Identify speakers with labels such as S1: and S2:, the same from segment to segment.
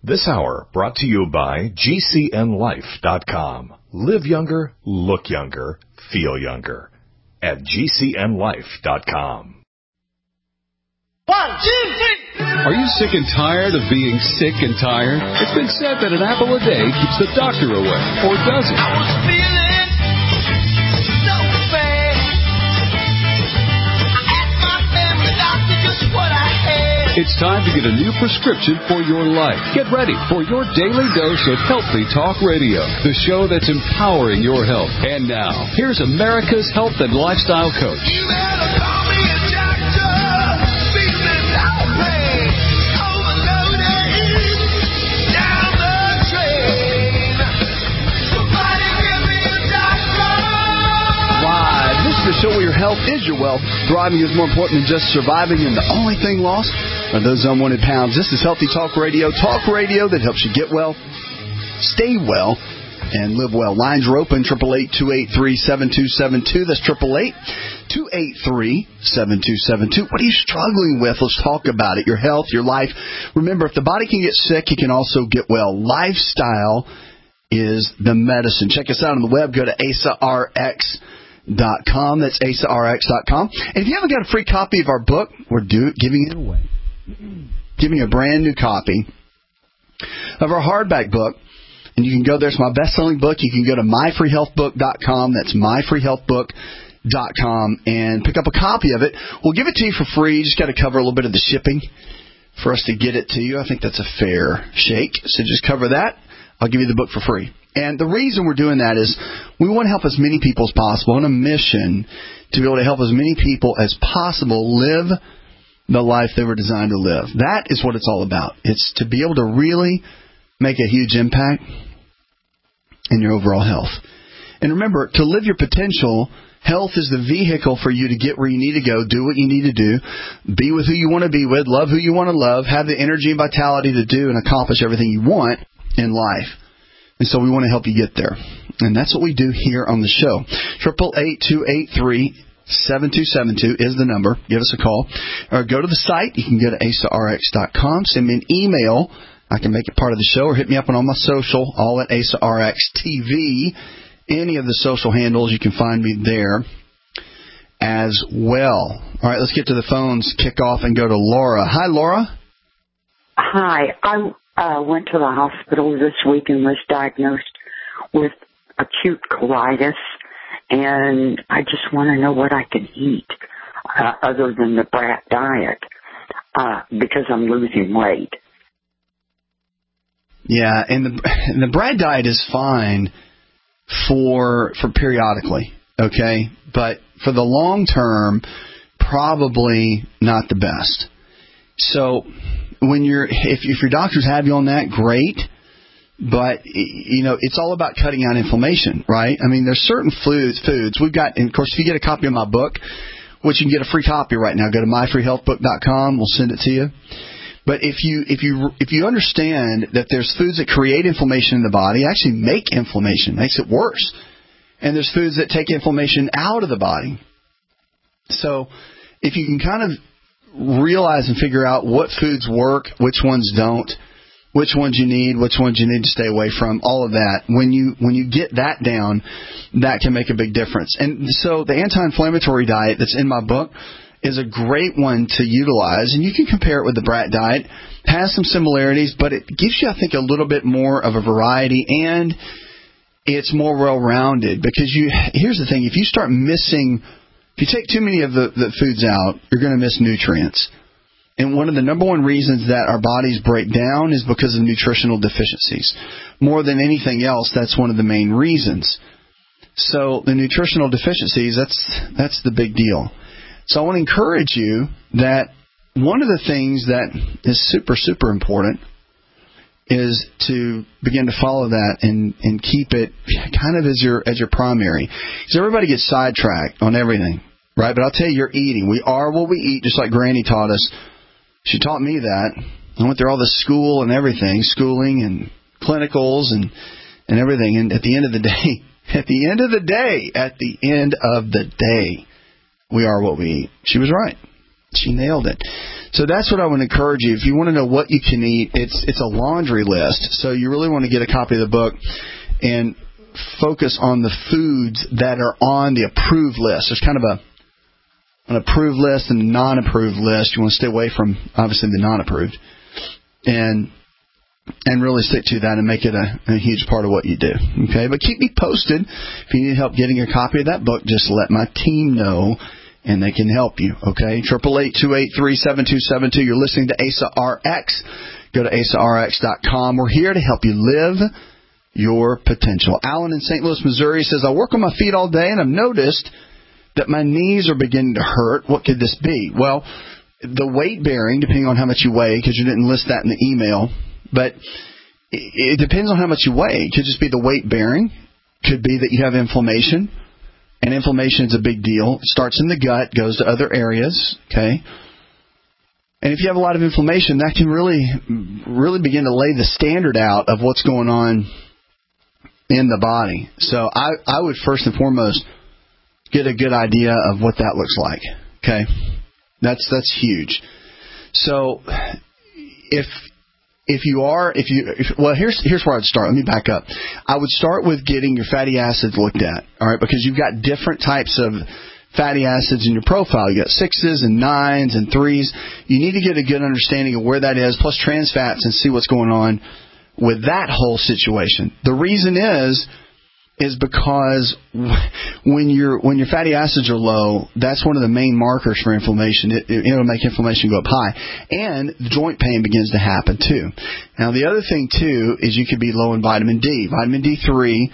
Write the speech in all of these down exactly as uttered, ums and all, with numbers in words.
S1: This hour brought to you by G C N life dot com. Live younger, look younger, feel younger at G C N life dot com.
S2: One, two, three.
S3: Are you sick and tired of being sick and tired? It's been said that an apple a day keeps the doctor away, or does it?
S2: I was feeling so bad. I asked my family doctor just what I had.
S3: It's time to get a new prescription for your life. Get ready for your daily dose of Healthy Talk Radio, the show that's empowering your health. And now, here's America's health and lifestyle coach.
S2: You better call me a doctor. Feeling outraged, overloaded, down the drain. Somebody give me a doctor.
S4: Live. This is the show where your health is your wealth. Thriving is more important than just surviving, and the only thing lost are those unwanted pounds. This is Healthy Talk Radio. Talk radio that helps you get well, stay well, and live well. Lines are open, eight eight eight, two eight three, seven two seven two. That's eight eight eight, two eight three, seven two seven two. What are you struggling with? Let's talk about it. Your health, your life. Remember, if the body can get sick, it can also get well. Lifestyle is the medicine. Check us out on the web. Go to A S A R X dot com. That's A S A R X dot com. And if you haven't got a free copy of our book, we're do, giving it away. Giving a brand new copy of our hardback book. And you can go there. It's my best-selling book. You can go to my free health book dot com. That's my free health book dot com and pick up a copy of it. We'll give it to you for free. You just got to cover a little bit of the shipping for us to get it to you. I think that's a fair shake. So just cover that. I'll give you the book for free. And the reason we're doing that is we want to help as many people as possible on a mission to be able to help as many people as possible live the life they were designed to live. That is what it's all about. It's to be able to really make a huge impact in your overall health. And remember, to live your potential, health is the vehicle for you to get where you need to go, do what you need to do, be with who you want to be with, love who you want to love, have the energy and vitality to do and accomplish everything you want in life. And so we want to help you get there. And that's what we do here on the show. eight eight eight, two eight three, seven two seven two is the number. Give us a call. Or go to the site. You can go to A S A R X dot com. Send me an email. I can make it part of the show. Or hit me up on all my social, all at A S A R X T V. Any of the social handles, you can find me there as well. All right, let's get to the phones, kick off, and go to Laura. Hi, Laura.
S5: Hi. I uh, went to the hospital this week and was diagnosed with acute colitis, and I just want to know what I can eat uh, other than the brat diet uh, because I'm losing weight.
S4: Yeah, and the and the brat diet is fine for for periodically, okay? But for the long term, probably not the best. So when you're if if your doctors have you on that, great. But, you know, it's all about cutting out inflammation, right? I mean, there's certain foods, foods. We've got, and of course, if you get a copy of my book, which you can get a free copy right now, go to my free health book dot com. We'll send it to you. But if you if you if you understand that there's foods that create inflammation in the body, actually make inflammation, makes it worse, and there's foods that take inflammation out of the body. So if you can kind of realize and figure out what foods work, which ones don't, which ones you need, which ones you need to stay away from, all of that. When you when you get that down, that can make a big difference. And so the anti-inflammatory diet that's in my book is a great one to utilize, and you can compare it with the brat diet. It has some similarities, but it gives you, I think, a little bit more of a variety, and it's more well-rounded. Because you here's the thing, if you start missing, if you take too many of the, the foods out, you're going to miss nutrients. And one of the number one reasons that our bodies break down is because of nutritional deficiencies. More than anything else, that's one of the main reasons. So the nutritional deficiencies, that's that's the big deal. So I want to encourage you that one of the things that is super, super important is to begin to follow that and, and keep it kind of as your as your primary. Because everybody gets sidetracked on everything, right? But I'll tell you, you're eating. We are what we eat, just like Granny taught us. She taught me that. I went through all the school and everything, schooling and clinicals and, and everything. And at the end of the day, at the end of the day, at the end of the day, we are what we eat. She was right. She nailed it. So that's what I would encourage you. If you want to know what you can eat, it's it's a laundry list. So you really want to get a copy of the book and focus on the foods that are on the approved list. There's kind of a an approved list and a non-approved list. You want to stay away from, obviously, the non-approved. And and really stick to that and make it a, a huge part of what you do. Okay? But keep me posted. If you need help getting a copy of that book, just let my team know, and they can help you. Okay? eight eight eight, two eight three, seven two seven two. You're listening to Asa R X. Go to asa r x dot com. We're here to help you live your potential. Alan in Saint Louis, Missouri says, I work on my feet all day, and I've noticed that my knees are beginning to hurt. What could this be? Well, the weight bearing, depending on how much you weigh, because you didn't list that in the email, but it depends on how much you weigh. It could just be the weight bearing. Could be that you have inflammation, and inflammation is a big deal. It starts in the gut, goes to other areas, okay? And if you have a lot of inflammation, that can really, really begin to lay the standard out of what's going on in the body. So I, I would first and foremost get a good idea of what that looks like, okay? That's that's huge. So if if you are if you if, well here's here's where I'd start. Let me back up. I would start with getting your fatty acids looked at, all right, because you've got different types of fatty acids in your profile. You got sixes and nines and threes. You need to get a good understanding of where that is, plus trans fats, and see what's going on with that whole situation. The reason is is because when your when your fatty acids are low, that's one of the main markers for inflammation. It, it, it'll make inflammation go up high, and the joint pain begins to happen too. Now, the other thing too is you could be low in vitamin D. Vitamin D three,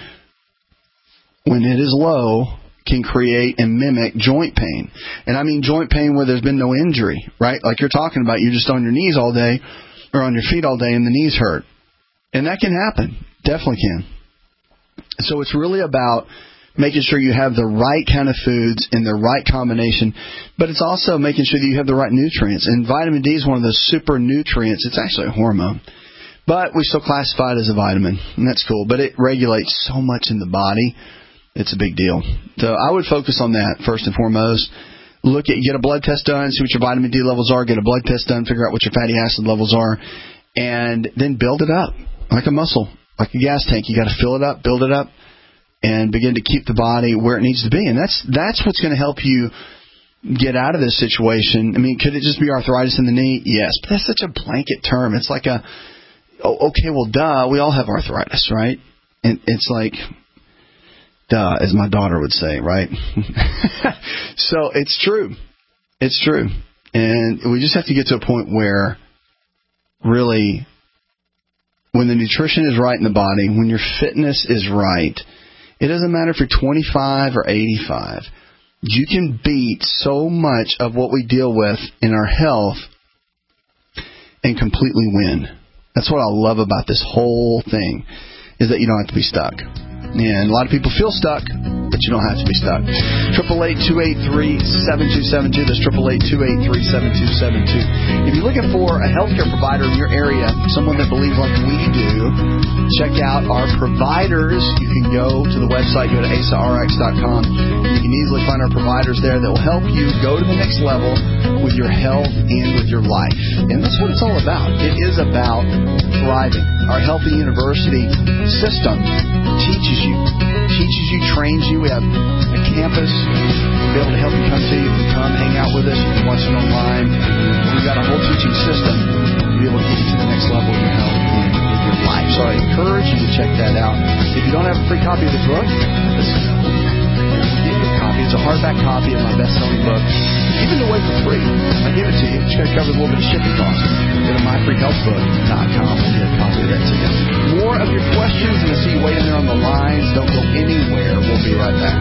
S4: when it is low, can create and mimic joint pain. And I mean joint pain where there's been no injury, right? Like you're talking about, you're just on your knees all day or on your feet all day and the knees hurt. And that can happen. Definitely can. So it's really about making sure you have the right kind of foods in the right combination, but it's also making sure that you have the right nutrients. And vitamin D is one of those super nutrients. It's actually a hormone, but we still classify it as a vitamin, and that's cool. But it regulates so much in the body. It's a big deal. So I would focus on that first and foremost. Look at, get a blood test done, see what your vitamin D levels are, get a blood test done, figure out what your fatty acid levels are, and then build it up like a muscle, like a gas tank. You got to fill it up, build it up, and begin to keep the body where it needs to be. And that's that's what's going to help you get out of this situation. I mean, could it just be arthritis in the knee? Yes, but that's such a blanket term. It's like a, oh, okay, well, duh, we all have arthritis, right? And it's like, duh, as my daughter would say, right? So it's true. It's true. And we just have to get to a point where really, when the nutrition is right in the body, when your fitness is right, it doesn't matter if you're twenty-five or eighty-five. You can beat so much of what we deal with in our health and completely win. That's what I love about this whole thing, is that you don't have to be stuck. And a lot of people feel stuck, but you don't have to be stuck. eight eight eight, two eight three, seven two seven two. That's eight eight eight, two eight three, seven two seven two. If you're looking for a healthcare provider in your area, someone that believes like we do, check out our providers. You can go to the website, go to asa r x dot com. You can easily find our providers there that will help you go to the next level with your health and with your life. And that's what it's all about. It is about thriving. Our Healthy University system teaches you, teaches you, trains you. We have a campus. We'll be able to help you come to. You can come hang out with us. You can watch it online. We've got a whole teaching system to be able to get you to the next level of your health and with your life. So I encourage you to check that out. If you don't have a free copy of the book, listen, get your copy. It's a hardback copy of my best-selling book. Give it away for free. I give it to you. It's going to cover a little bit of shipping costs. Go to my free health book dot com. We'll get a copy of that to you. More of your questions, and I see you waiting there on the lines. Don't go anywhere. We'll be right back.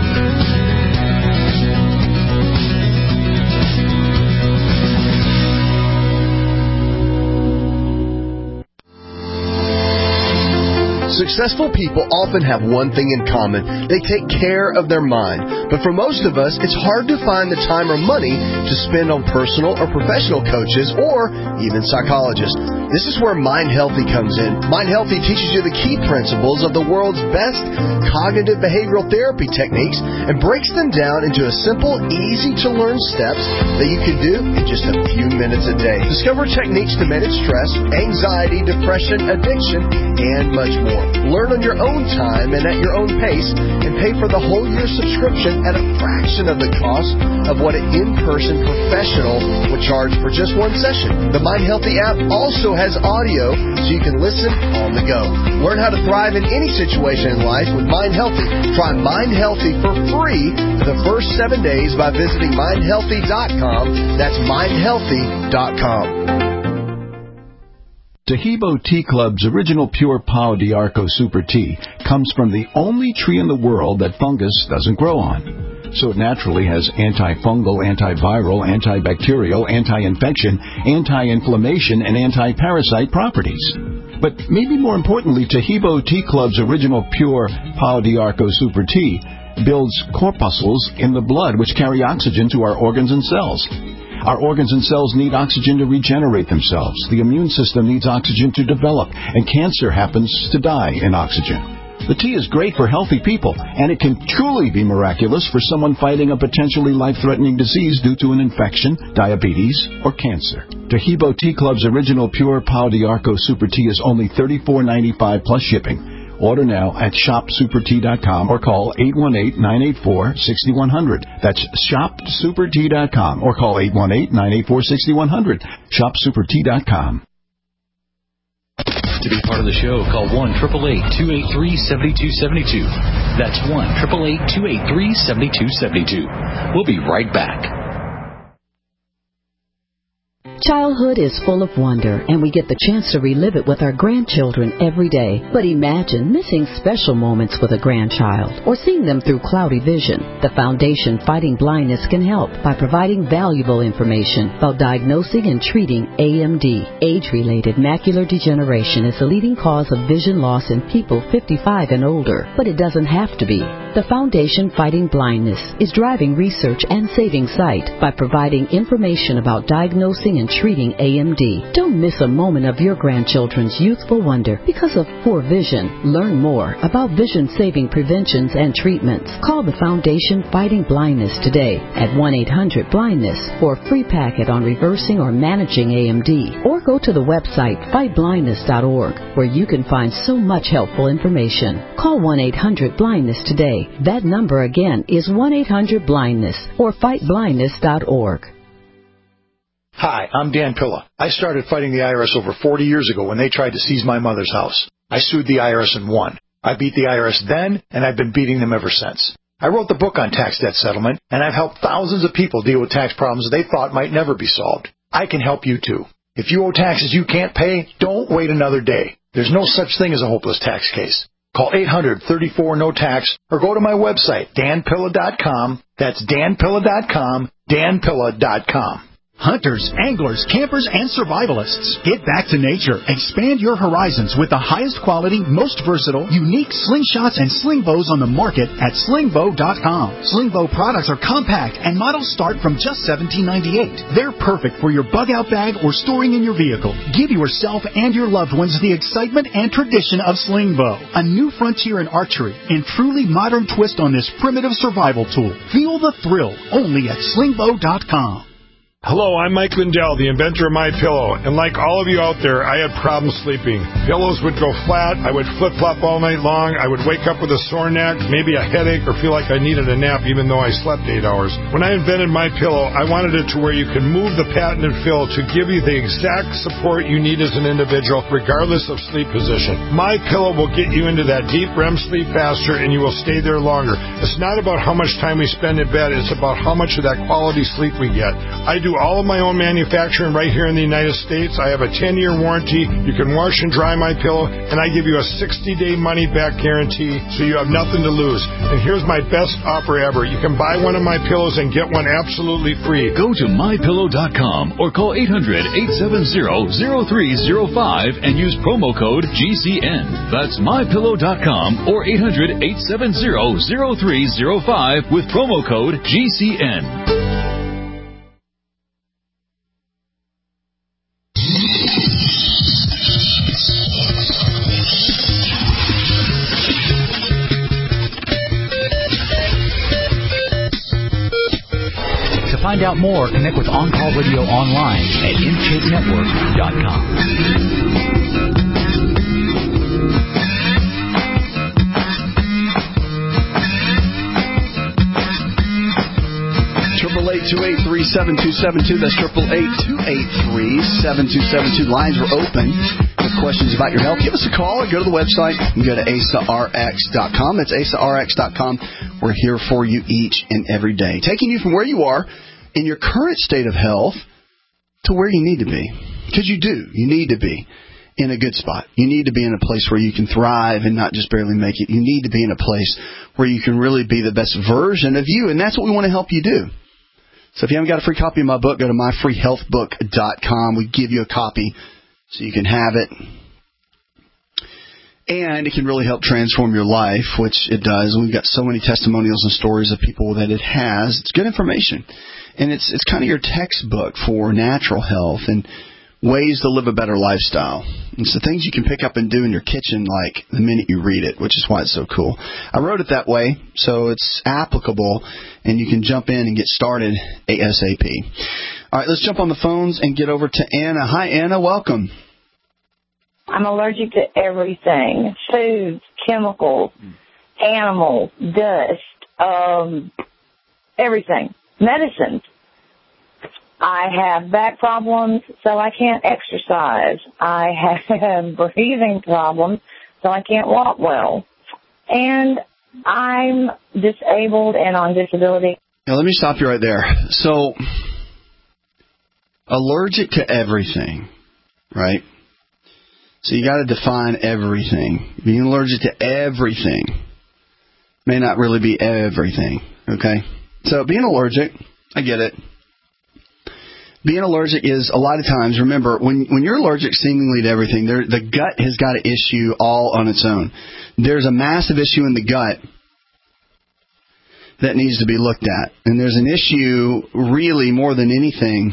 S4: Successful people often have one thing in common. They take care of their mind. But for most of us, it's hard to find the time or money to spend on personal or professional coaches or even psychologists. This is where Mind Healthy comes in. Mind Healthy teaches you the key principles of the world's best cognitive behavioral therapy techniques and breaks them down into a simple, easy-to-learn steps that you can do in just a few minutes a day. Discover techniques to manage stress, anxiety, depression, addiction, and much more. Learn on your own time and at your own pace, and pay for the whole year subscription at a fraction of the cost of what an in-person professional would charge for just one session. The Mind Healthy app also has audio so you can listen on the go. Learn how to thrive in any situation in life with Mind Healthy. Try Mind Healthy for free for the first seven days by visiting mind healthy dot com. That's mind healthy dot com.
S3: Tahibo Tea Club's original pure Pau d'Arco Super Tea comes from the only tree in the world that fungus doesn't grow on. So it naturally has antifungal, antiviral, antibacterial, anti-infection, anti-inflammation, and anti-parasite properties. But maybe more importantly, Tahibo Tea Club's original pure Pau d'Arco Super Tea builds corpuscles in the blood which carry oxygen to our organs and cells. Our organs and cells need oxygen to regenerate themselves. The immune system needs oxygen to develop, and cancer happens to die in oxygen. The tea is great for healthy people, and it can truly be miraculous for someone fighting a potentially life-threatening disease due to an infection, diabetes, or cancer. Tahibo Tea Club's original pure Pau d'Arco Super Tea is only thirty-four ninety-five plus shipping. Order now at shop super tea dot com or call eight one eight, nine eight four, six one zero zero. That's shop super tea dot com or call eight one eight, nine eight four, six one zero zero. shop super tea dot com.
S6: To be part of the show, call one eight eight eight, two eight three, seven two seven two. That's one eight eight eight, two eight three, seven two seven two. We'll be right back.
S7: Childhood is full of wonder, and we get the chance to relive it with our grandchildren every day. But imagine missing special moments with a grandchild or seeing them through cloudy vision. The Foundation Fighting Blindness can help by providing valuable information about diagnosing and treating A M D. Age-related macular degeneration is the leading cause of vision loss in people fifty-five and older, but it doesn't have to be. The Foundation Fighting Blindness is driving research and saving sight by providing information about diagnosing and treating A M D. Don't miss a moment of your grandchildren's youthful wonder because of poor vision. Learn more about vision-saving preventions and treatments. Call the Foundation Fighting Blindness today at one eight hundred blindness for a free packet on reversing or managing A M D. Or go to the website fight blindness dot org where you can find so much helpful information. Call one eight hundred blindness today. That number again is one eight hundred blindness or fight blindness dot org.
S8: Hi, I'm Dan Pilla. I started fighting the I R S over forty years ago when they tried to seize my mother's house. I sued the I R S and won. I beat the I R S then, and I've been beating them ever since. I wrote the book on tax debt settlement, and I've helped thousands of people deal with tax problems they thought might never be solved. I can help you too. If you owe taxes you can't pay, don't wait another day. There's no such thing as a hopeless tax case. Call eight hundred, thirty-four, no tax or go to my website, dan pilla dot com. That's dan pilla dot com, dan pilla dot com.
S9: Hunters, anglers, campers, and survivalists. Get back to nature. Expand your horizons with the highest quality, most versatile, unique slingshots and sling bows on the market at sling bow dot com. Sling bow products are compact and models start from just seventeen ninety-eight. They're perfect for your bug-out bag or storing in your vehicle. Give yourself and your loved ones the excitement and tradition of sling bow. A new frontier in archery and truly modern twist on this primitive survival tool. Feel the thrill only at sling bow dot com.
S10: Hello, I'm Mike Lindell, the inventor of MyPillow, and like all of you out there, I had problems sleeping. Pillows would go flat, I would flip-flop all night long, I would wake up with a sore neck, maybe a headache, or feel like I needed a nap even though I slept eight hours. When I invented MyPillow, I wanted it to where you can move the patented fill to give you the exact support you need as an individual, regardless of sleep position. MyPillow will get you into that deep R E M sleep faster, and you will stay there longer. It's not about how much time we spend in bed, it's about how much of that quality sleep we get. I do do all of my own manufacturing right here in the United States. I have a ten-year warranty. You can wash and dry my pillow, and I give you a sixty-day money-back guarantee, so you have nothing to lose. And here's my best offer ever. You can buy one of my pillows and get one absolutely free.
S3: Go to my pillow dot com or call eight hundred, eight seven zero, zero three zero five and use promo code G C N. That's my pillow dot com or eight hundred, eight seven zero, zero three zero five with promo code G C N.
S6: To find out more, connect with On Call Radio online at intake network dot com.
S4: Triple eight two eight three seven two seven two. That's triple eight two eight three seven two seven two. Lines are open. With questions about your health, give us a call or go to the website and go to A S A R X dot com. That's A S A R X dot com. We're here for you each and every day, taking you from where you are in your current state of health to where you need to be. Because you do. You need to be in a good spot. You need to be in a place where you can thrive and not just barely make it. You need to be in a place where you can really be the best version of you, and that's what we want to help you do. So if you haven't got a free copy of my book, go to my free health book dot com. We give you a copy so you can have it. And it can really help transform your life, which it does. We've got so many testimonials and stories of people that it has. It's good information. And it's it's kind of your textbook for natural health and ways to live a better lifestyle. It's the things you can pick up and do in your kitchen like the minute you read it, which is why it's so cool. I wrote it that way, so it's applicable, and you can jump in and get started ASAP. All right, let's jump on the phones and get over to Anna. Hi, Anna. Welcome.
S11: I'm allergic to everything. Foods, chemicals, animals, dust, um, everything. Medicines. I have back problems, so I can't exercise. I have breathing problems, so I can't walk well. And I'm disabled and on disability.
S4: Now, let me stop you right there. So, allergic to everything, right? So you got to define everything. Being allergic to everything may not really be everything, okay? So being allergic, I get it. Being allergic is a lot of times, remember, when when you're allergic seemingly to everything, there, the gut has got an issue all on its own. There's a massive issue in the gut that needs to be looked at. And there's an issue really more than anything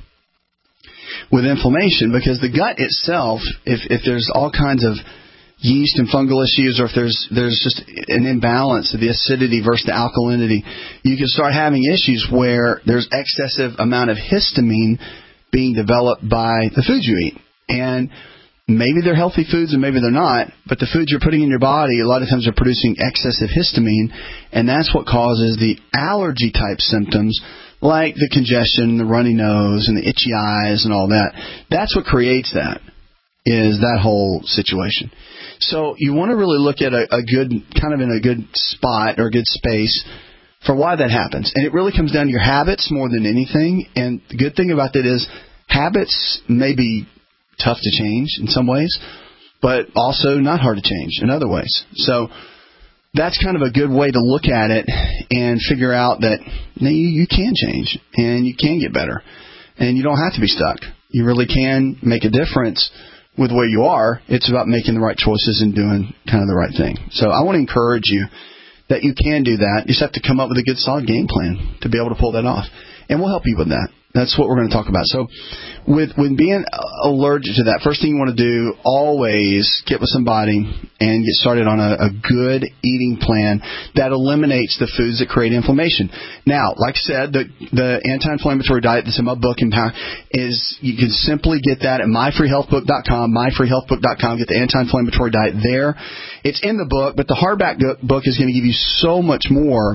S4: with inflammation, because the gut itself, if, if there's all kinds of yeast and fungal issues, or if there's there's just an imbalance of the acidity versus the alkalinity, you can start having issues where there's excessive amount of histamine being developed by the foods you eat. And maybe they're healthy foods and maybe they're not, but the foods you're putting in your body, a lot of times are producing excessive histamine, and that's what causes the allergy type symptoms like the congestion, the runny nose, and the itchy eyes and all that. That's what creates that, is that whole situation. So you want to really look at a, a good, kind of in a good spot or a good space for why that happens. And it really comes down to your habits more than anything. And the good thing about that is habits may be tough to change in some ways, but also not hard to change in other ways. So that's kind of a good way to look at it and figure out that you, you can change and you can get better. And you don't have to be stuck. You really can make a difference with where you are. It's about making the right choices and doing kind of the right thing. So I want to encourage you that you can do that. You just have to come up with a good, solid game plan to be able to pull that off. And we'll help you with that. That's what we're going to talk about. So with with being allergic to that, first thing you want to do, always get with somebody and get started on a, a good eating plan that eliminates the foods that create inflammation. Now, like I said, the, the anti-inflammatory diet that's in my book is, you can simply get that at my free health book dot com, my free health book dot com. Get the anti-inflammatory diet there. It's in the book, but the hardback book is going to give you so much more,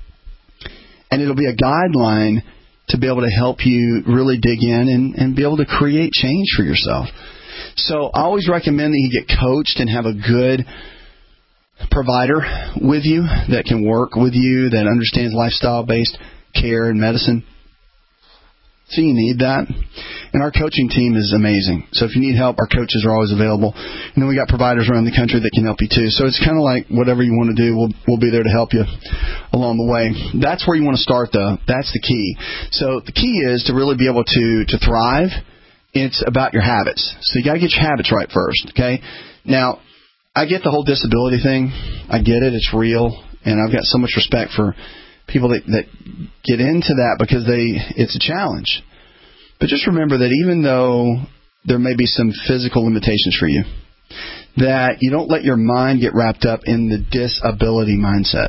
S4: and it'll be a guideline to be able to help you really dig in and, and be able to create change for yourself. So I always recommend that you get coached and have a good provider with you that can work with you, that understands lifestyle-based care and medicine. So you need that. And our coaching team is amazing. So if you need help, our coaches are always available. And then we got providers around the country that can help you too. So it's kind of like whatever you want to do, we'll we'll be there to help you along the way. That's where you want to start, though. That's the key. So the key is to really be able to, to thrive. It's about your habits. So you got to get your habits right first, okay? Now, I get the whole disability thing. I get it. It's real. And I've got so much respect for people that, that get into that because they it's a challenge. But just remember that even though there may be some physical limitations for you, that you don't let your mind get wrapped up in the disability mindset.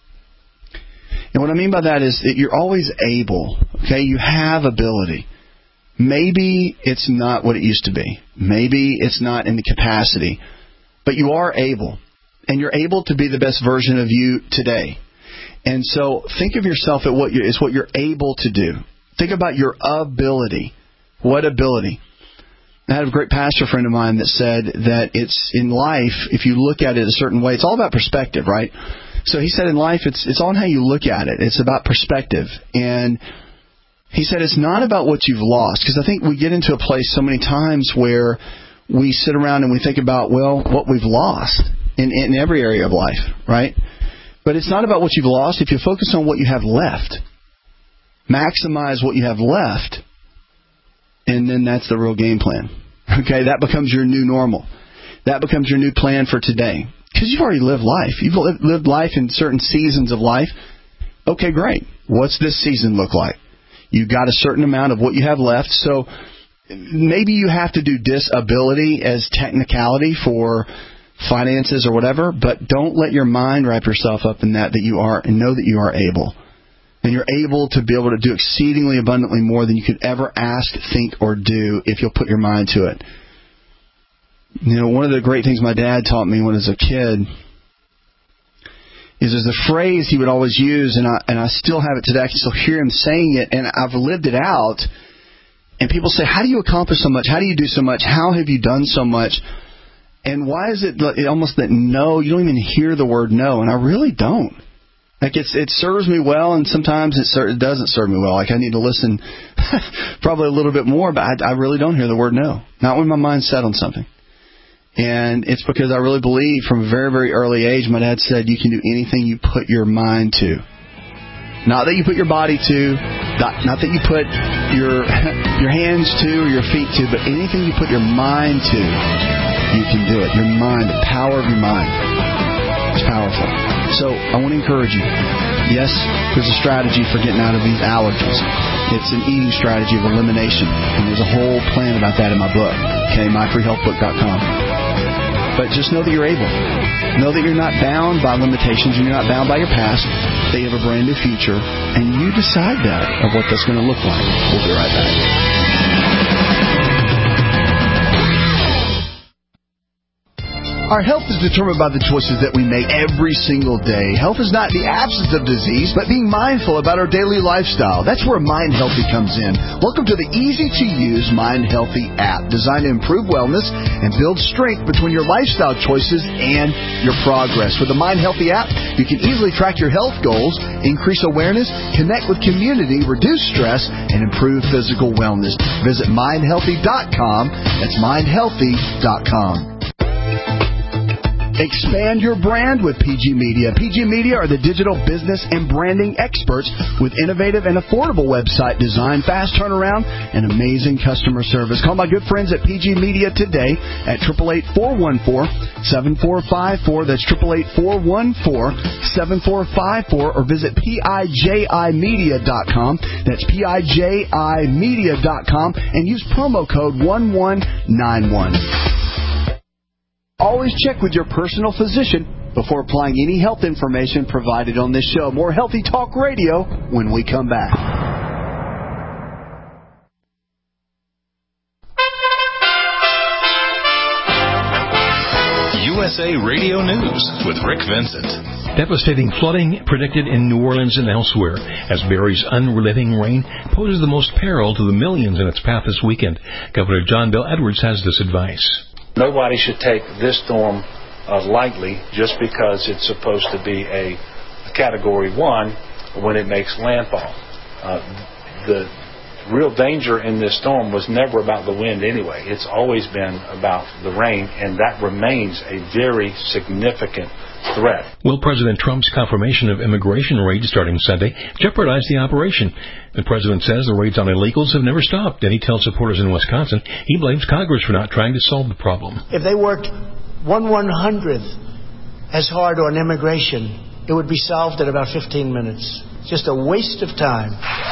S4: And what I mean by that is that you're always able, okay? You have ability. Maybe it's not what it used to be. Maybe it's not in the capacity. But you are able. And you're able to be the best version of you today. And so think of yourself at what you, as what you're able to do. Think about your ability. What ability? I had a great pastor friend of mine that said that it's in life, if you look at it a certain way, it's all about perspective, right? So he said in life, it's it's on how you look at it. It's about perspective. And he said it's not about what you've lost. Because I think we get into a place so many times where we sit around and we think about, well, what we've lost in, in every area of life, right? But it's not about what you've lost. If you focus on what you have left, maximize what you have left, and then that's the real game plan. Okay, that becomes your new normal. That becomes your new plan for today. Because you've already lived life. You've lived life in certain seasons of life. Okay, great. What's this season look like? You've got a certain amount of what you have left. So maybe you have to do disability as technicality for finances or whatever, but don't let your mind wrap yourself up in that, that you are, and know that you are able. And you're able to be able to do exceedingly abundantly more than you could ever ask, think, or do if you'll put your mind to it. You know, one of the great things my dad taught me when I was a kid is there's a phrase he would always use, and I and I still have it today. I can still hear him saying it, and I've lived it out. And people say, how do you accomplish so much? How do you do so much? How have you done so much? And why is it almost that no, you don't even hear the word no? And I really don't. Like it's, it serves me well, and sometimes it, ser- it doesn't serve me well. Like I need to listen probably a little bit more, but I, I really don't hear the word no. Not when my mind's set on something. And it's because I really believe from a very, very early age, my dad said, you can do anything you put your mind to. Not that you put your body to, not, not that you put your your hands to or your feet to, but anything you put your mind to, you can do it. Your mind, the power of your mind. It's powerful. So I want to encourage you. Yes, there's a strategy for getting out of these allergies. It's an eating strategy of elimination. And there's a whole plan about that in my book. Okay, my free health book dot com. But just know that you're able. Know that you're not bound by limitations and you're not bound by your past. That you have a brand new future. And you decide that of what that's going to look like. We'll be right back. Our health is determined by the choices that we make every single day. Health is not the absence of disease, but being mindful about our daily lifestyle. That's where Mind Healthy comes in. Welcome to the easy-to-use Mind Healthy app, designed to improve wellness and build strength between your lifestyle choices and your progress. With the Mind Healthy app, you can easily track your health goals, increase awareness, connect with community, reduce stress, and improve physical wellness. Visit mind healthy dot com. That's mind healthy dot com. Expand your brand with P G Media. P G Media are the digital business and branding experts with innovative and affordable website design, fast turnaround, and amazing customer service. Call my good friends at P G Media today at eight eight eight, four one four, seven four five four. That's eight eight eight, four one four, seven four five four. Or visit P I J I media dot com. That's P I J I media dot com. And use promo code one one nine one. Always check with your personal physician before applying any health information provided on this show. More Healthy Talk Radio when we come back.
S1: U S A Radio News with Rick Vincent.
S12: Devastating flooding predicted in New Orleans and elsewhere as Barry's unrelenting rain poses the most peril to the millions in its path this weekend. Governor John Bel Edwards has this advice.
S13: Nobody should take this storm uh, lightly just because it's supposed to be a, a Category one when it makes landfall. Uh, the real danger in this storm was never about the wind anyway. It's always been about the rain, and that remains a very significant threat.
S12: Will President Trump's confirmation of immigration raids starting Sunday jeopardize the operation? The president says the raids on illegals have never stopped, and he tells supporters in Wisconsin he blames Congress for not trying to solve the problem.
S14: If they worked one one hundredth as hard on immigration, it would be solved in about fifteen minutes. Just a waste of time.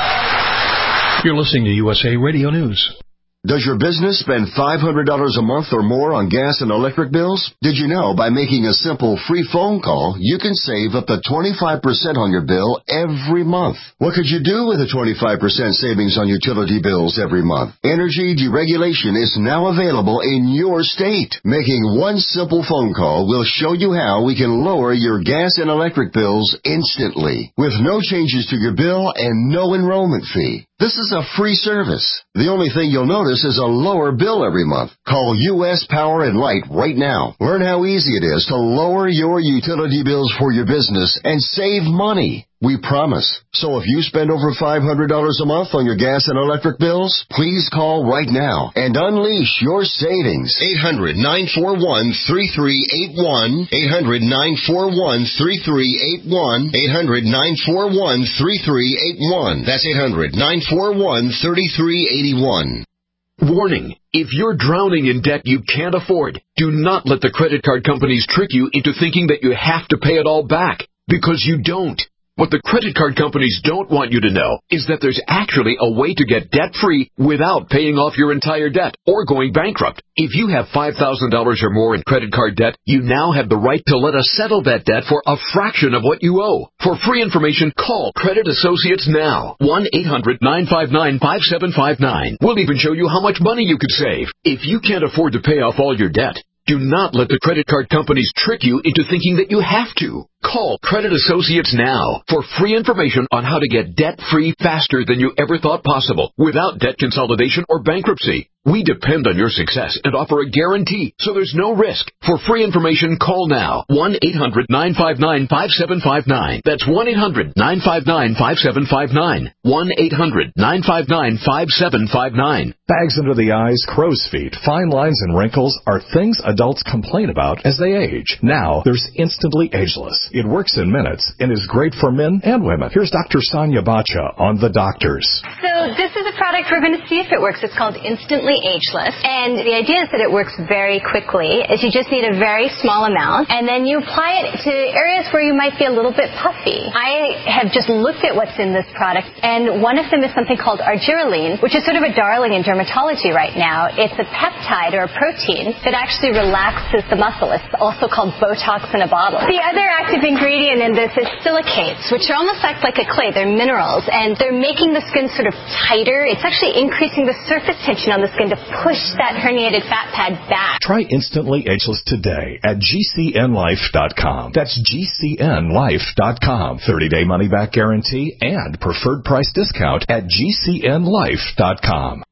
S12: You're listening to U S A Radio News.
S15: Does your business spend five hundred dollars a month or more on gas and electric bills? Did you know by making a simple free phone call, you can save up to twenty-five percent on your bill every month? What could you do with a twenty-five percent savings on utility bills every month? Energy deregulation is now available in your state. Making one simple phone call will show you how we can lower your gas and electric bills instantly, with no changes to your bill and no enrollment fee. This is a free service. The only thing you'll notice is a lower bill every month. Call U S Power and Light right now. Learn how easy it is to lower your utility bills for your business and save money. We promise. So if you spend over five hundred dollars a month on your gas and electric bills, please call right now and unleash your savings. eight hundred, nine four one, three three eight one. eight hundred, nine four one, three three eight one. eight hundred, nine four one, three three eight one. That's eight hundred, nine four one, three three eight one.
S16: Warning. If you're drowning in debt you can't afford, do not let the credit card companies trick you into thinking that you have to pay it all back, because you don't. What the credit card companies don't want you to know is that there's actually a way to get debt-free without paying off your entire debt or going bankrupt. If you have five thousand dollars or more in credit card debt, you now have the right to let us settle that debt for a fraction of what you owe. For free information, call Credit Associates now. one eight hundred, nine five nine, five seven five nine. We'll even show you how much money you could save. If you can't afford to pay off all your debt, do not let the credit card companies trick you into thinking that you have to. Call Credit Associates now for free information on how to get debt-free faster than you ever thought possible without debt consolidation or bankruptcy. We depend on your success and offer a guarantee, so there's no risk. For free information, call now. one eight hundred, nine five nine, five seven five nine. That's one eight hundred, nine five nine, five seven five nine. one eight hundred, nine five nine, five seven five nine.
S1: Bags under the eyes, crow's feet, fine lines, and wrinkles are things adults complain about as they age. Now, there's Instantly Ageless. It works in minutes and is great for men and women. Here's Doctor Sonia Bacha on The Doctors.
S17: So this is a product we're going to see if it works. It's called Instantly Ageless. And the idea is that it works very quickly. Is you just need a very small amount, and then you apply it to areas where you might be a little bit puffy. I have just looked at what's in this product, and one of them is something called argireline, which is sort of a darling in dermatology right now. It's a peptide or a protein that actually relaxes the muscle. It's also called Botox in a bottle. The other active ingredient in this is silicates, which are almost act like a clay. They're minerals, and they're making the skin sort of tighter. It's actually increasing the surface tension on the skin to push that herniated fat pad back.
S1: Try Instantly Ageless today at G C N life dot com. That's G C N life dot com. thirty-day money-back guarantee and preferred price discount at G C N life dot com.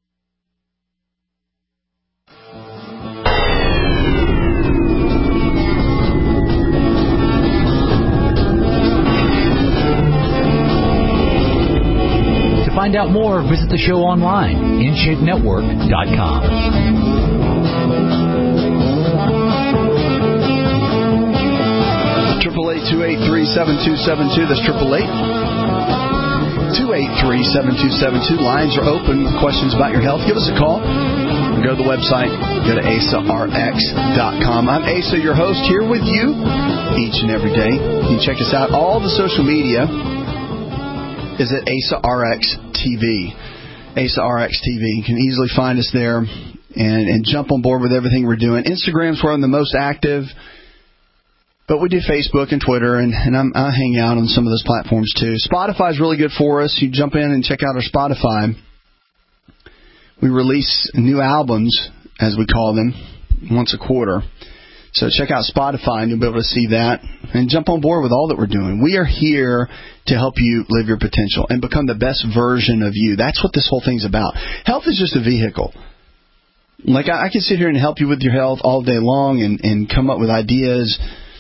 S6: To find out more, visit the show online, in shape network dot com.
S4: Triple eight two eight three seven two seven two. That's triple eight two eight three seven two seven two. Lines are open. Questions about your health? Give us a call. Go to the website. Go to A S A R X dot com. I'm Asa, your host, here with you each and every day. You can check us out. All the social media is at A S A R X T V. A S A R X T V. You can easily find us there and, and jump on board with everything we're doing. Instagram's where I'm the most active. But we do Facebook and Twitter, and, and I'm, I hang out on some of those platforms too. Spotify's really good for us. You jump in and check out our Spotify. We release new albums, as we call them, once a quarter. So check out Spotify, and you'll be able to see that. And jump on board with all that we're doing. We are here to help you live your potential and become the best version of you. That's what this whole thing's about. Health is just a vehicle. Like, I, I can sit here and help you with your health all day long and, and come up with ideas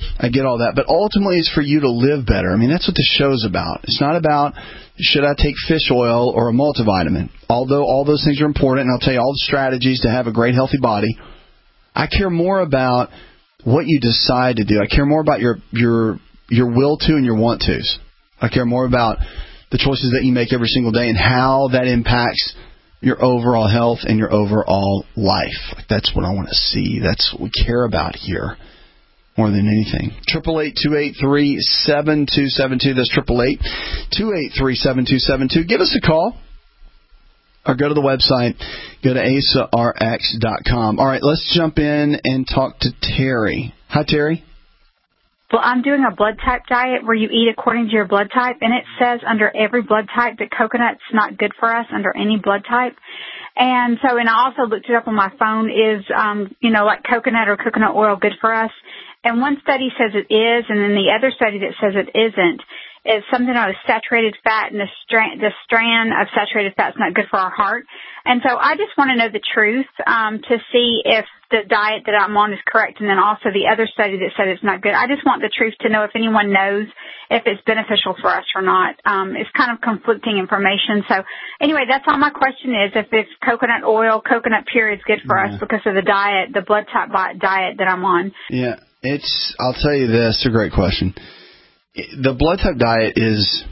S4: I get all that. But ultimately, it's for you to live better. I mean, that's what the show's about. It's not about, should I take fish oil or a multivitamin? Although all those things are important, and I'll tell you all the strategies to have a great, healthy body. I care more about what you decide to do. I care more about your your your will to and your want tos. I care more about the choices that you make every single day and how that impacts your overall health and your overall life. Like, that's what I want to see. That's what we care about here more than anything. Triple eight two eight three seven two seven two. That's triple eight two eight three seven two seven two. Give us a call or go to the website. Go to asa r x dot com. All right, let's jump in and talk to Terry. Hi, Terry.
S18: Well, I'm doing a blood type diet where you eat according to your blood type, and it says under every blood type that coconut's not good for us under any blood type. And so, and I also looked it up on my phone, is, um, you know, like coconut or coconut oil good for us? And one study says it is, and then the other study that says it isn't is something about saturated fat, and the strand, the strand of saturated fat is not good for our heart. And so I just want to know the truth um, to see if the diet that I'm on is correct, and then also the other study that said it's not good. I just want the truth to know if anyone knows if it's beneficial for us or not. Um, it's kind of conflicting information. So anyway, that's all my question is, if it's coconut oil, coconut pure is good for yeah. us because of the diet, the blood type diet that I'm on.
S4: Yeah, it's, I'll tell you this, it's a great question. The blood type diet is,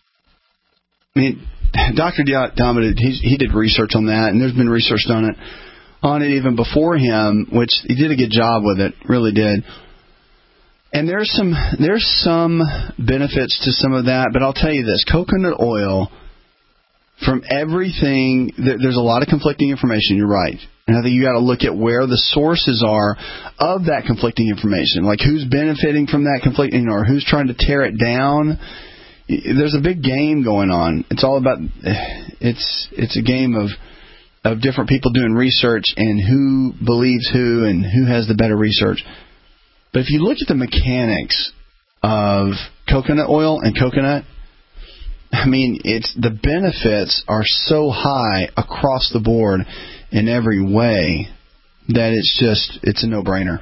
S4: I mean, Doctor Diamond, he, he did research on that, and there's been research on it, on it even before him, which he did a good job with it, really did. And there's some there's some benefits to some of that, but I'll tell you this, coconut oil, from everything, there's a lot of conflicting information, you're right. And I think you got to look at where the sources are of that conflicting information, like who's benefiting from that conflicting, or who's trying to tear it down. There's a big game going on. It's all about, it's it's a game of of different people doing research and who believes who and who has the better research. But if you look at the mechanics of coconut oil and coconut, I mean, it's the benefits are so high across the board in every way that it's just, it's a no-brainer.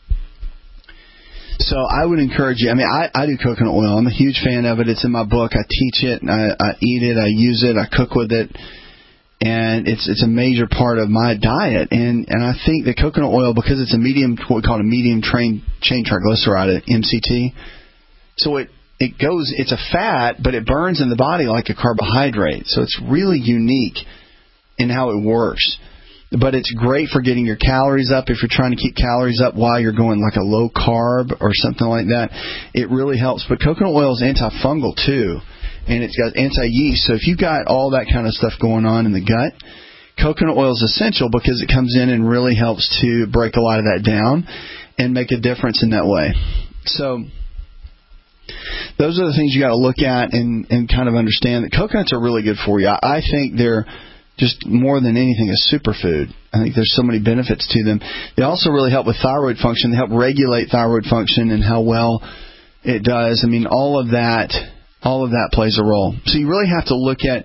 S4: So I would encourage you. I mean, I, I do coconut oil. I'm a huge fan of it. It's in my book. I teach it. I, I eat it. I use it. I cook with it. And it's it's a major part of my diet. And, and I think that coconut oil, because it's a medium, what we call a medium train, chain triglyceride, M C T, so it, it goes, it's a fat, but it burns in the body like a carbohydrate. So it's really unique in how it works. But it's great for getting your calories up if you're trying to keep calories up while you're going like a low carb or something like that. It really helps. But coconut oil is antifungal too, and it's got anti-yeast. So if you've got all that kind of stuff going on in the gut, coconut oil is essential because it comes in and really helps to break a lot of that down and make a difference in that way. So those are the things you got to look at and, and kind of understand that coconuts are really good for you. I, I think they're just more than anything a superfood. I think there's so many benefits to them. They also really help with thyroid function. They help regulate thyroid function and how well it does. I mean, all of that, all of that plays a role. So you really have to look at,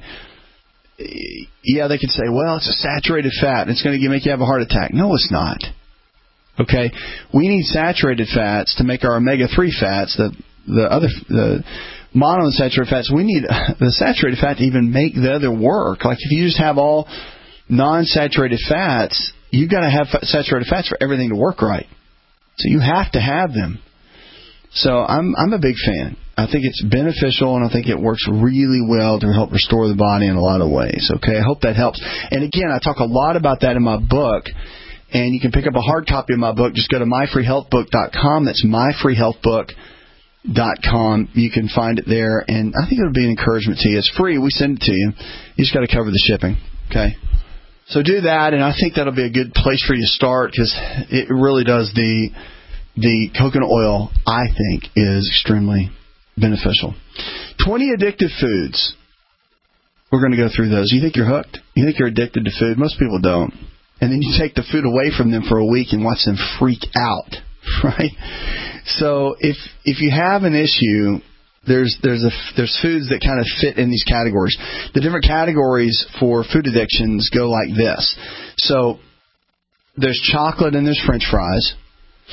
S4: yeah, they could say, well, it's a saturated fat. It's going to make you have a heart attack. No, it's not. Okay? We need saturated fats to make our omega three fats, the the other the monounsaturated fats. We need the saturated fat to even make the other work. Like if you just have all non-saturated fats, you've got to have saturated fats for everything to work right. So you have to have them. So I'm I'm a big fan. I think it's beneficial, and I think it works really well to help restore the body in a lot of ways. Okay, I hope that helps. And again, I talk a lot about that in my book. And you can pick up a hard copy of my book. Just go to my free health book dot com. That's my free health book dot com. You can find it there, and I think it'll be an encouragement to you. It's free. We send it to you. You just got to cover the shipping. Okay, so do that, and I think that'll be a good place for you to start because it really does. The the coconut oil, I think, is extremely beneficial. twenty addictive foods. We're going to go through those. You think you're hooked? You think you're addicted to food? Most people don't. And then you take the food away from them for a week and watch them freak out, right? So if if you have an issue, there's there's a there's foods that kind of fit in these categories. The different categories for food addictions go like this. So there's chocolate and there's French fries,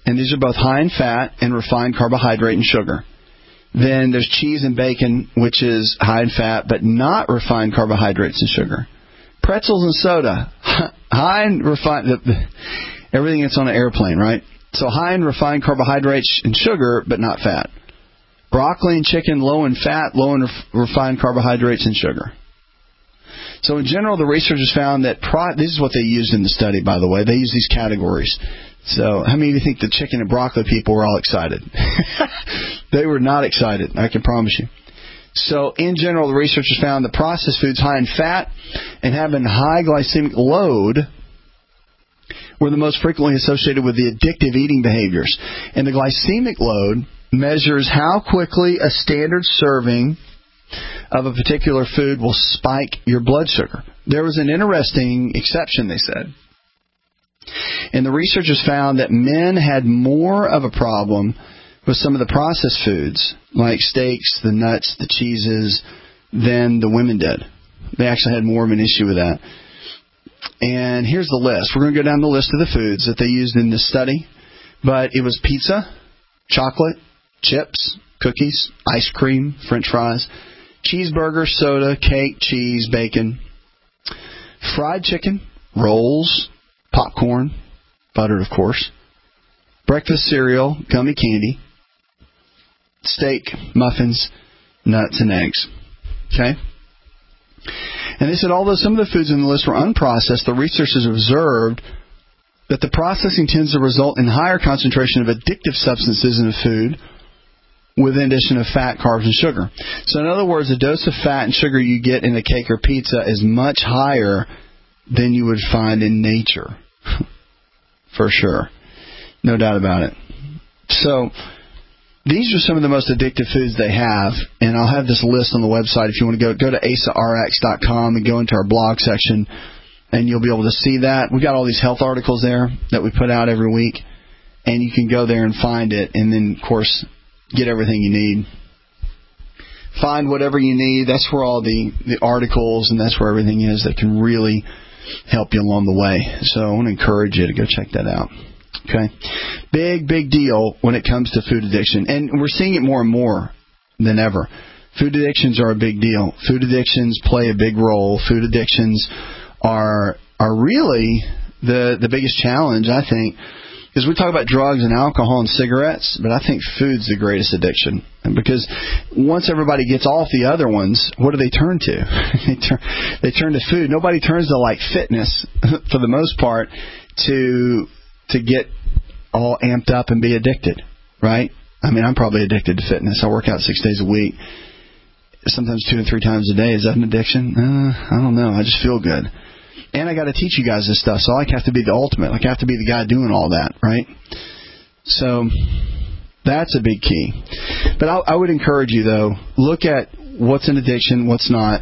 S4: and these are both high in fat and refined carbohydrate and sugar. Then there's cheese and bacon, which is high in fat but not refined carbohydrates and sugar. Pretzels and soda, high in refined, everything that's on an airplane, right? So high in refined carbohydrates and sugar but not fat. Broccoli and chicken, low in fat, low in ref- refined carbohydrates and sugar. So in general, the researchers found that, pro- this is what they used in the study, by the way. They used these categories. So how many of you think the chicken and broccoli people were all excited? They were not excited, I can promise you. So in general, the researchers found that processed foods high in fat and having high glycemic load were the most frequently associated with the addictive eating behaviors. And the glycemic load measures how quickly a standard serving of a particular food will spike your blood sugar. There was an interesting exception, they said. And the researchers found that men had more of a problem with some of the processed foods, like steaks, the nuts, the cheeses, than the women did. They actually had more of an issue with that. And here's the list. We're going to go down the list of the foods that they used in this study. But it was pizza, chocolate, chips, cookies, ice cream, French fries, cheeseburger, soda, cake, cheese, bacon, fried chicken, rolls, popcorn, buttered, of course, breakfast cereal, gummy candy, steak, muffins, nuts, and eggs. Okay? And they said although some of the foods in the list were unprocessed, the researchers observed that the processing tends to result in higher concentration of addictive substances in a food with the addition of fat, carbs, and sugar. So in other words, the dose of fat and sugar you get in a cake or pizza is much higher than you would find in nature. For sure. No doubt about it. So these are some of the most addictive foods they have, and I'll have this list on the website if you want to go. Go to asa r x dot com and go into our blog section, and you'll be able to see that. We've got all these health articles there that we put out every week, and you can go there and find it, and then, of course, get everything you need. Find whatever you need. That's where all the, the articles and that's where everything is that can really help you along the way. So I want to encourage you to go check that out. Okay? Big, big deal when it comes to food addiction. And we're seeing it more and more than ever. Food addictions are a big deal. Food addictions play a big role. Food addictions are are really the the biggest challenge, I think. Because we talk about drugs and alcohol and cigarettes, but I think food's the greatest addiction. Because once everybody gets off the other ones, what do they turn to? they, turn, they turn to food. Nobody turns to, like, fitness, for the most part, to to get all amped up and be addicted, right? I mean, I'm probably addicted to fitness. I work out six days a week, sometimes two and three times a day. Is that an addiction? Uh, I don't know. I just feel good. And I got to teach you guys this stuff, so I have to be the ultimate. I have to be the guy doing all that, right? So that's a big key. But I, I would encourage you, though, look at what's an addiction, what's not,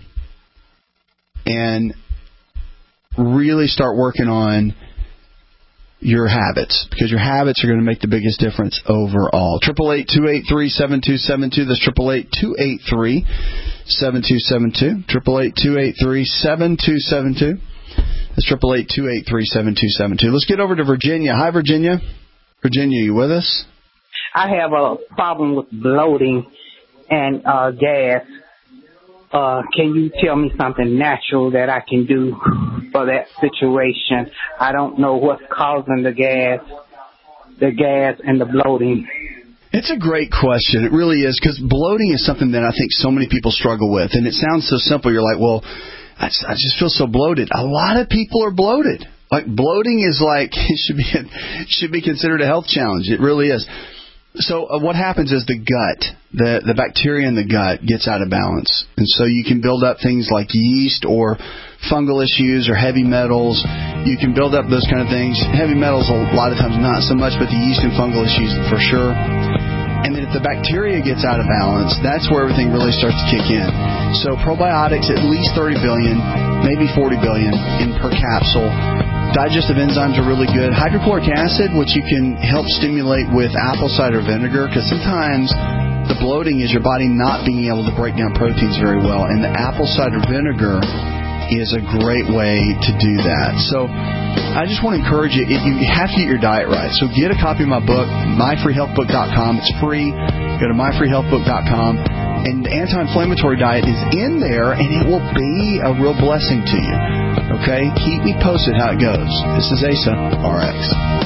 S4: and really start working on your habits, because your habits are going to make the biggest difference overall. eight eight eight, two eight three, seven two seven two. That's eight eight eight, two eight three, seven two seven two. eight eight eight, two eight three, seven two seven two. That's eight eight eight, two eight three, seven two seven two. Let's get over to Virginia. Hi, Virginia. Virginia, you with us?
S19: I have a problem with bloating and uh, gas. Uh, can you tell me something natural that I can do for that situation? I don't know what's causing the gas, the gas and the bloating.
S4: It's a great question. It really is, because bloating is something that I think so many people struggle with. And it sounds so simple. You're like, well, I just, I just feel so bloated. A lot of people are bloated. Like, bloating is like, it should be, it should be considered a health challenge. It really is. So uh, what happens is the gut, the, the bacteria in the gut gets out of balance. And so you can build up things like yeast or fungal issues or heavy metals. You can build up those kind of things. Heavy metals a lot of times not so much, but the yeast and fungal issues for sure. And then if the bacteria gets out of balance, that's where everything really starts to kick in. So probiotics, at least thirty billion, maybe forty billion in per capsule. Digestive enzymes are really good. Hydrochloric acid, which you can help stimulate with apple cider vinegar, because sometimes the bloating is your body not being able to break down proteins very well, and the apple cider vinegar is a great way to do that. So I just want to encourage you, you have to get your diet right. So get a copy of my book, my free health book dot com. It's free. Go to my free health book dot com. And the anti-inflammatory diet is in there, and it will be a real blessing to you. Okay? Keep me posted how it goes. This is Asa, R X.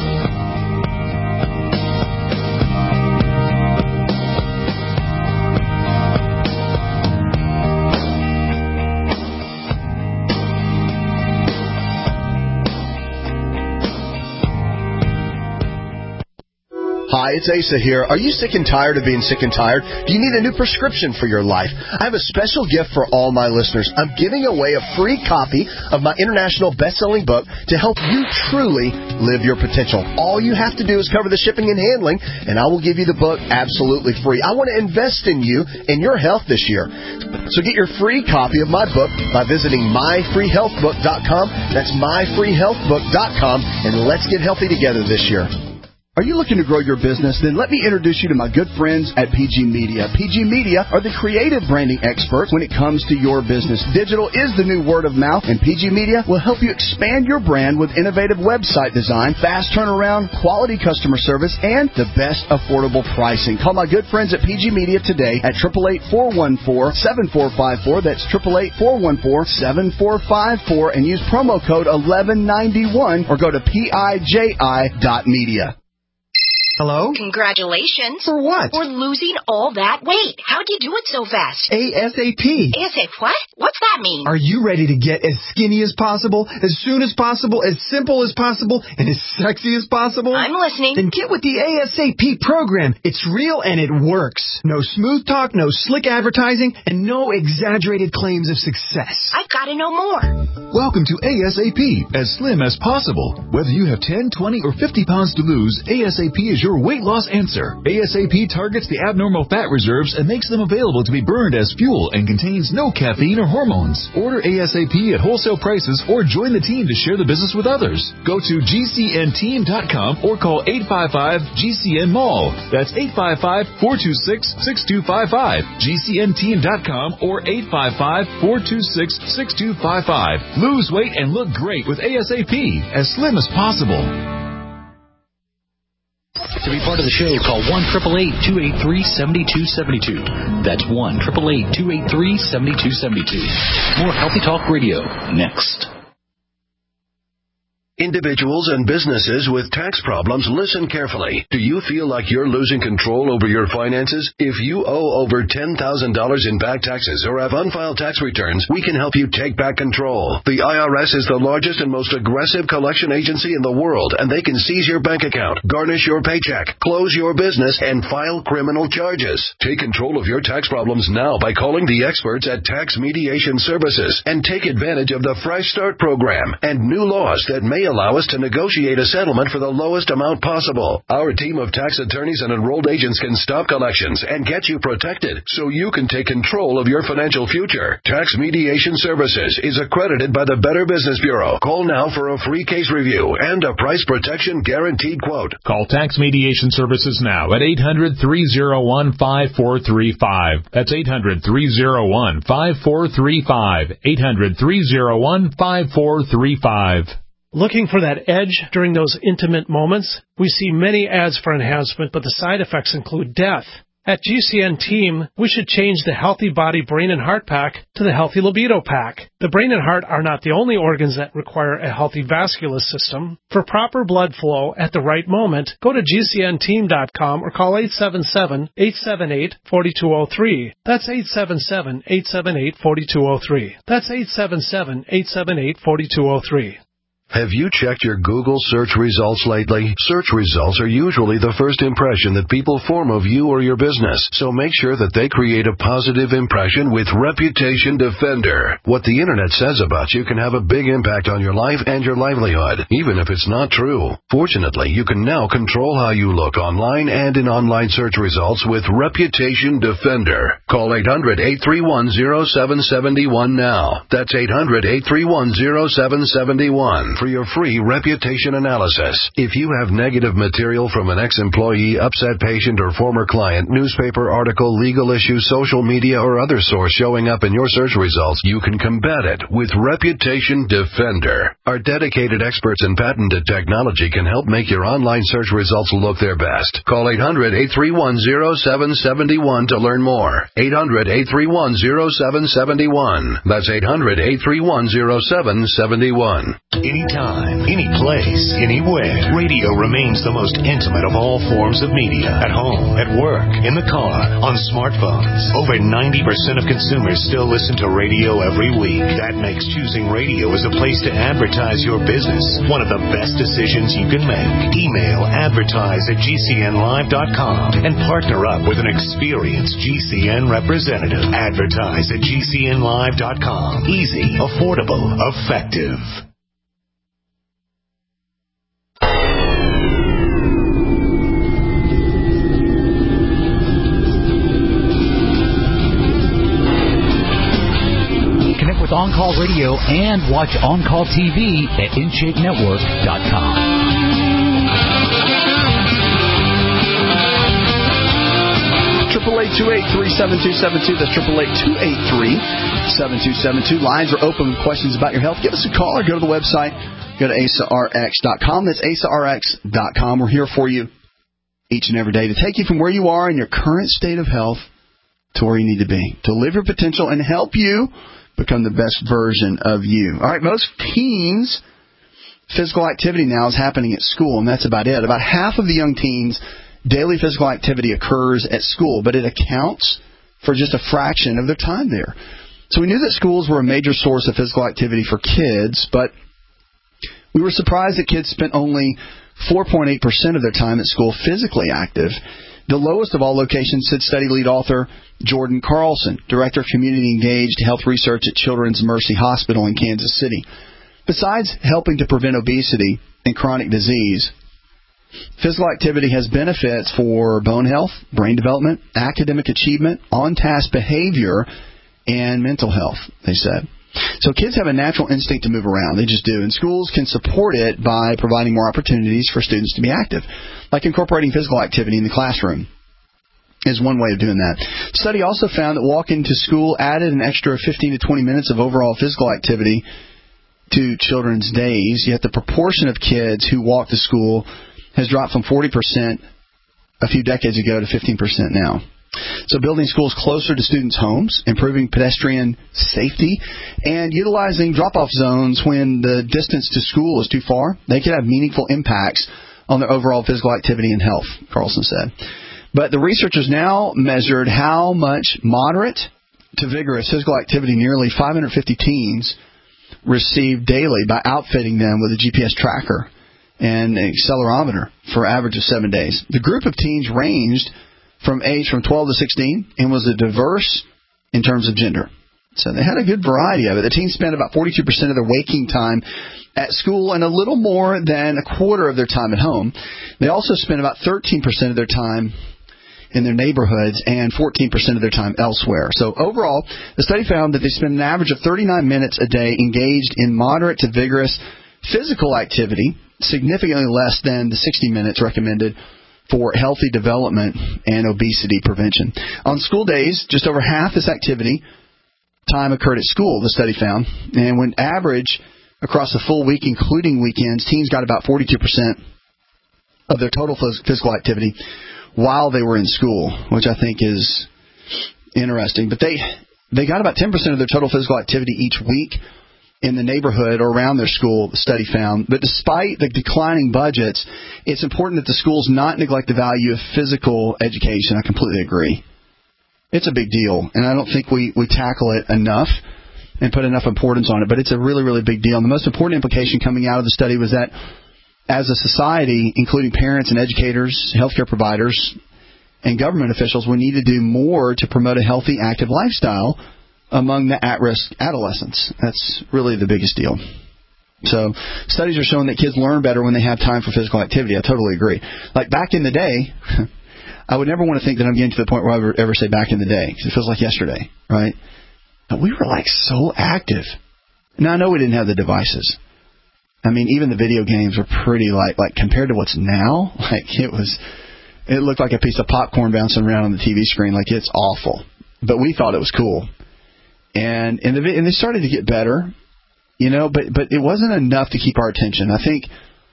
S4: Hi, it's Asa here. Are you sick and tired of being sick and tired? Do you need a new prescription for your life? I have a special gift for all my listeners. I'm giving away a free copy of my international best-selling book to help you truly live your potential. All you have to do is cover the shipping and handling, and I will give you the book absolutely free. I want to invest in you and your health this year. So get your free copy of my book by visiting my free health book dot com. That's my free health book dot com, and let's get healthy together this year. Are you looking to grow your business? Then let me introduce you to my good friends at P G Media. P G Media are the creative branding experts when it comes to your business. Digital is the new word of mouth, and P G Media will help you expand your brand with innovative website design, fast turnaround, quality customer service, and the best affordable pricing. Call my good friends at P G Media today at eight eight eight, four one four, seven four five four. That's eight eight eight, four one four, seven four five four, and use promo code eleven ninety-one or go to P I J I dot media.
S20: Hello?
S21: Congratulations.
S20: For what?
S21: For losing all that weight. How'd you do it so fast?
S20: ASAP.
S21: ASAP what? What's that mean?
S20: Are you ready to get as skinny as possible, as soon as possible, as simple as possible, and as sexy as possible?
S21: I'm listening.
S20: Then get with the ASAP program. It's real and it works. No smooth talk, no slick advertising, and no exaggerated claims of success.
S21: I've got to know more.
S22: Welcome to ASAP, as slim as possible. Whether you have ten, twenty, or fifty pounds to lose, ASAP is your weight loss answer. ASAP targets the abnormal fat reserves and makes them available to be burned as fuel and contains no caffeine or hormones. Order ASAP at wholesale prices or join the team to share the business with others. Go to G C N team dot com or call eight five five G C N mall. That's eight five five, four two six, six two five five. G C N team dot com or eight five five, four two six, six two five five. Lose weight and look great with ASAP, as slim as possible.
S6: To be part of the show, call one eight eight eight, two eight three, seven two seven two. That's one eight eight eight, two eight three, seven two seven two. More Healthy Talk Radio next.
S23: Individuals and businesses with tax problems, listen carefully. Do you feel like you're losing control over your finances? If you owe over ten thousand dollars in back taxes or have unfiled tax returns, we can help you take back control. The I R S is the largest and most aggressive collection agency in the world, and they can seize your bank account, garnish your paycheck, close your business, and file criminal charges. Take control of your tax problems now by calling the experts at Tax Mediation Services and take advantage of the Fresh Start program and new laws that may allow us to negotiate a settlement for the lowest amount possible. Our team of tax attorneys and enrolled agents can stop collections and get you protected so you can take control of your financial future. Tax Mediation Services is accredited by the Better Business Bureau. Call now for a free case review and a price protection guaranteed quote.
S24: Call Tax Mediation Services now at eight hundred, three oh one, five four three five. That's eight hundred, three oh one, five four three five. eight hundred, three oh one, five four three five.
S25: Looking for that edge during those intimate moments? We see many ads for enhancement, but the side effects include death. At G C N Team, we should change the Healthy Body, Brain, and Heart Pack to the Healthy Libido Pack. The brain and heart are not the only organs that require a healthy vascular system. For proper blood flow at the right moment, go to G C N team dot com or call eight seven seven, eight seven eight, four two zero three. That's eight seven seven, eight seven eight, four two zero three. That's eight seven seven, eight seven eight, four two zero three.
S23: Have you checked your Google search results lately? Search results are usually the first impression that people form of you or your business, so make sure that they create a positive impression with Reputation Defender. What the internet says about you can have a big impact on your life and your livelihood, even if it's not true. Fortunately, you can now control how you look online and in online search results with Reputation Defender. Call eight hundred, eight three one, zero seven seven one now. That's eight hundred, eight three one, zero seven seven one. for your free reputation analysis. If you have negative material from an ex-employee, upset patient, or former client, newspaper article, legal issue, social media, or other source showing up in your search results, you can combat it with Reputation Defender. Our dedicated experts in patented technology can help make your online search results look their best. Call eight hundred, eight three one, zero seven seven one to learn more. eight hundred, eight three one, zero seven seven one. That's eight hundred, eight three one, zero seven seven one.
S2: Anytime, any place, anywhere, radio remains the most intimate of all forms of media. At home, at work, in the car, on smartphones. Over ninety percent of consumers still listen to radio every week. That makes choosing radio as a place to advertise your business one of the best decisions you can make. Email advertise at G C N live dot com and partner up with an experienced G C N representative. Advertise at G C N live dot com. Easy, affordable, effective.
S6: Connect with On Call Radio and watch On Call T V at in shape network dot com.
S4: triple eight two eight three seven two seven two. That's triple eight two eight three seven two seven two. Lines are open with questions about your health. Give us a call or go to the website. Go to A S A R X dot com. That's A S A R X dot com. We're here for you each and every day to take you from where you are in your current state of health to where you need to be, to live your potential and help you become the best version of you. All right, most teens' physical activity now is happening at school, and that's about it. About half of the young teens' daily physical activity occurs at school, but it accounts for just a fraction of their time there. So we knew that schools were a major source of physical activity for kids, but we were surprised that kids spent only four point eight percent of their time at school physically active. The lowest of all locations, said study lead author Jordan Carlson, Director of Community Engaged Health Research at Children's Mercy Hospital in Kansas City. Besides helping to prevent obesity and chronic disease, physical activity has benefits for bone health, brain development, academic achievement, on-task behavior, and mental health, they said. So kids have a natural instinct to move around. They just do. And schools can support it by providing more opportunities for students to be active, like incorporating physical activity in the classroom is one way of doing that. The study also found that walking to school added an extra fifteen to twenty minutes of overall physical activity to children's days, yet the proportion of kids who walk to school has dropped from forty percent a few decades ago to fifteen percent now. So building schools closer to students' homes, improving pedestrian safety, and utilizing drop-off zones when the distance to school is too far, they could have meaningful impacts on their overall physical activity and health, Carlson said. But the researchers now measured how much moderate to vigorous physical activity nearly five hundred fifty teens received daily by outfitting them with a G P S tracker and an accelerometer for an average of seven days. The group of teens ranged from age from twelve to sixteen and was a diverse in terms of gender. So they had a good variety of it. The teens spent about forty-two percent of their waking time at school and a little more than a quarter of their time at home. They also spent about thirteen percent of their time in their neighborhoods and fourteen percent of their time elsewhere. So overall, the study found that they spent an average of thirty-nine minutes a day engaged in moderate to vigorous physical activity, significantly less than the sixty minutes recommended for healthy development and obesity prevention. On school days, just over half this activity time occurred at school, the study found. And when average across the full week, including weekends, teens got about forty-two percent of their total physical activity while they were in school, which I think is interesting. But they they got about ten percent of their total physical activity each week in the neighborhood or around their school, the study found. But despite the declining budgets, it's important that the schools not neglect the value of physical education. I completely agree. It's a big deal, and I don't think we, we tackle it enough and put enough importance on it, but it's a really, really big deal. And the most important implication coming out of the study was that as a society, including parents and educators, healthcare providers, and government officials, we need to do more to promote a healthy, active lifestyle among the at-risk adolescents. That's really the biggest deal. So studies are showing that kids learn better when they have time for physical activity. I totally agree. Like back in the day, I would never want to think that I'm getting to the point where I would ever say back in the day, because it feels like yesterday, right? But we were like so active. Now, I know we didn't have the devices, I mean, even the video games were pretty like like compared to what's now. Like it was, it looked like a piece of popcorn bouncing around on the T V screen. Like it's awful, but we thought it was cool. And and, the, and they started to get better, you know. But but it wasn't enough to keep our attention. I think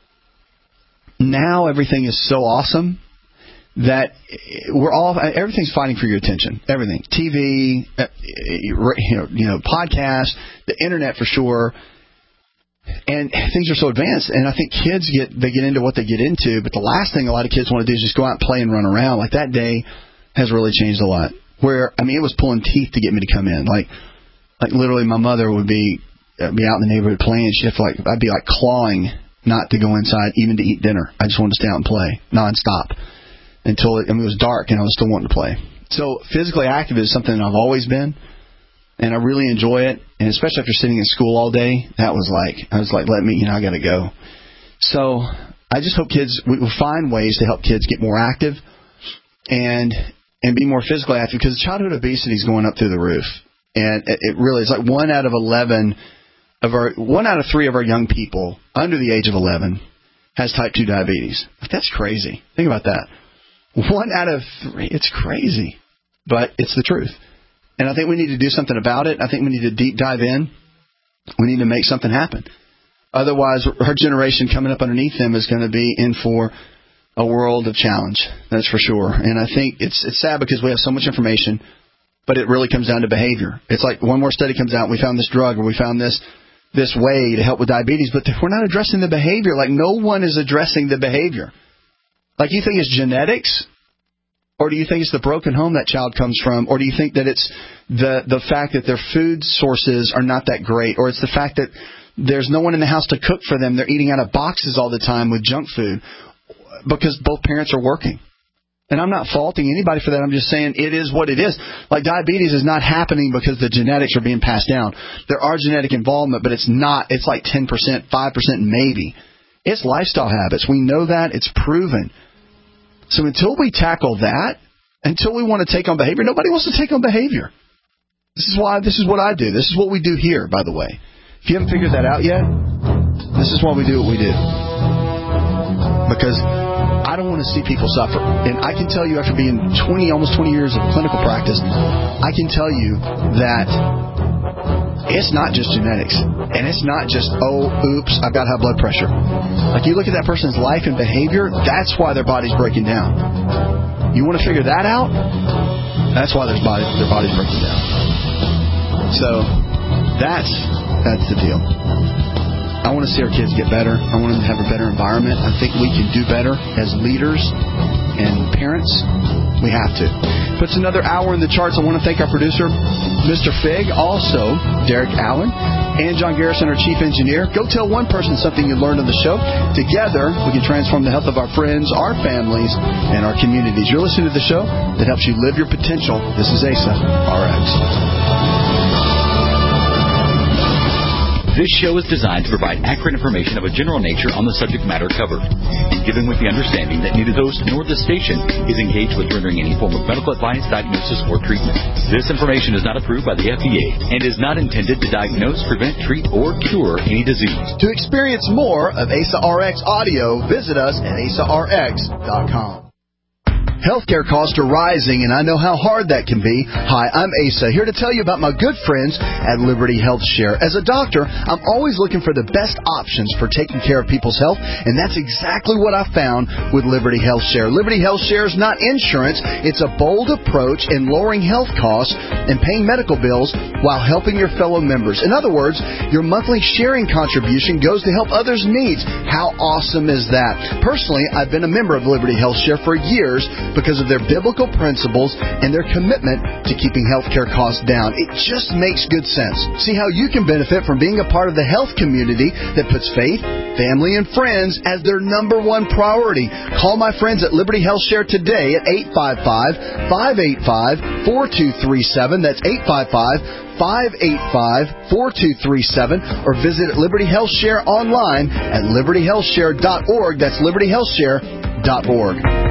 S4: now everything is so awesome that we're all everything's fighting for your attention. Everything, T V, you know, you know, podcasts, the internet for sure. And things are so advanced, and I think kids get they get into what they get into, but the last thing a lot of kids want to do is just go out and play and run around. Like that day has really changed a lot. Where I mean, it was pulling teeth to get me to come in. Like, like literally, my mother would be uh, be out in the neighborhood playing. She'd have to like I'd be like clawing not to go inside, even to eat dinner. I just wanted to stay out and play nonstop until it, I mean, it was dark, and I was still wanting to play. So physically active is something I've always been. And I really enjoy it, and especially after sitting in school all day, that was like, I was like, let me, you know, I got to go. So I just hope kids, we will find ways to help kids get more active and and be more physically active, because childhood obesity is going up through the roof. And it, it really is like one out of eleven of our, one out of three of our young people under the age of eleven has type two diabetes. That's crazy. Think about that. One out of three. It's crazy, but it's the truth. And I think we need to do something about it. I think we need to deep dive in. We need to make something happen. Otherwise, our generation coming up underneath them is going to be in for a world of challenge. That's for sure. And I think it's it's sad because we have so much information, but it really comes down to behavior. It's like one more study comes out, and we found this drug, or we found this this way to help with diabetes, but we're not addressing the behavior. Like no one is addressing the behavior. Like you think it's genetics? Or do you think it's the broken home that child comes from? Or do you think that it's the the fact that their food sources are not that great? Or it's the fact that there's no one in the house to cook for them. They're eating out of boxes all the time with junk food because both parents are working. And I'm not faulting anybody for that. I'm just saying it is what it is. Like diabetes is not happening because the genetics are being passed down. There are genetic involvement, but it's not. It's like ten percent, five percent maybe. It's lifestyle habits. We know that. It's proven. So until we tackle that, until we want to take on behavior, nobody wants to take on behavior. This is why, this is what I do. This is what we do here, by the way. If you haven't figured that out yet, this is why we do what we do. Because I don't want to see people suffer. And I can tell you after being twenty, almost twenty years of clinical practice, I can tell you that it's not just genetics. And it's not just, oh, oops, I've got high blood pressure. Like you look at that person's life and behavior, that's why their body's breaking down. You want to figure that out? That's why their, body, their body's breaking down. So that's that's the deal. I want to see our kids get better. I want them to have a better environment. I think we can do better as leaders and parents. We have to. Puts another hour in the charts. I want to thank our producer, Mister Fig, also Derek Allen, and John Garrison, our chief engineer. Go tell one person something you learned on the show. Together, we can transform the health of our friends, our families, and our communities. You're listening to the show that helps you live your potential. This is Asa R X.
S6: This show is designed to provide accurate information of a general nature on the subject matter covered, given with the understanding that neither host nor the station is engaged with rendering any form of medical advice, diagnosis, or treatment. This information is not approved by the F D A and is not intended to diagnose, prevent, treat, or cure any disease.
S4: To experience more of Asa R X audio, visit us at asa r x dot com. Healthcare costs are rising, and I know how hard that can be. Hi, I'm Asa, here to tell you about my good friends at Liberty Health Share. As a doctor, I'm always looking for the best options for taking care of people's health, and that's exactly what I found with Liberty Health Share. Liberty Health Share is not insurance. It's a bold approach in lowering health costs and paying medical bills while helping your fellow members. In other words, your monthly sharing contribution goes to help others' needs. How awesome is that? Personally, I've been a member of Liberty Health Share for years, because of their biblical principles and their commitment to keeping healthcare costs down. It just makes good sense. See how you can benefit from being a part of the health community that puts faith, family, and friends as their number one priority. Call my friends at Liberty Health Share today at eight five five, five eight five, four two three seven. That's eight five five, five eight five, four two three seven. Or visit Liberty Health Share online at liberty health share dot org. That's liberty health share dot org.